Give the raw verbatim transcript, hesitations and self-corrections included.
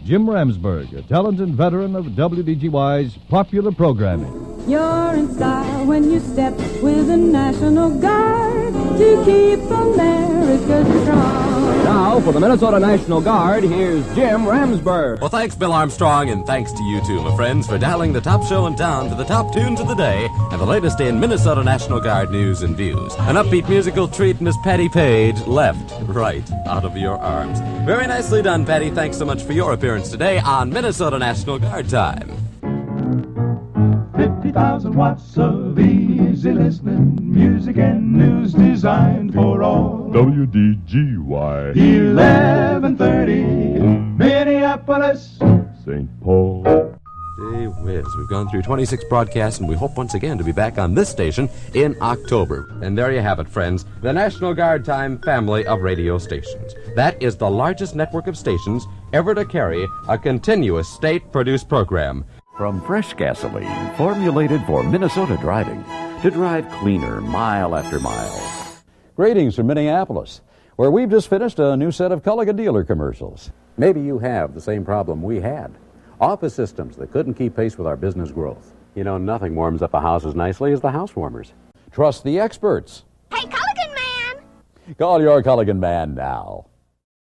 Jim Ramsberg, a talented veteran of W D G Y's popular programming. You're in style when you step with the National Guard to keep America strong. Now, for the Minnesota National Guard, here's Jim Ramsberg. Well, thanks, Bill Armstrong, and thanks to you too, my friends, for dialing the top show in town to the top tunes of the day and the latest in Minnesota National Guard news and views. An upbeat musical treat, Miss Patty Page, left, right, out of your arms. Very nicely done, Patty. Thanks so much for your appearance today on Minnesota National Guard Time. fifty thousand watts of easy listening, music and news designed for all. W D G Y eleven thirty, Minneapolis, Saint Paul. Gee whiz, we've gone through twenty-six broadcasts, and we hope once again to be back on this station in October. And there you have it, friends, the National Guard Time family of radio stations. That is the largest network of stations ever to carry a continuous state-produced program. From fresh gasoline formulated for Minnesota driving to drive cleaner mile after mile. Greetings from Minneapolis, where we've just finished a new set of Culligan dealer commercials. Maybe you have the same problem we had. Office systems that couldn't keep pace with our business growth. You know, nothing warms up a house as nicely as the house warmers. Trust the experts. Hey, Culligan man! Call your Culligan man now.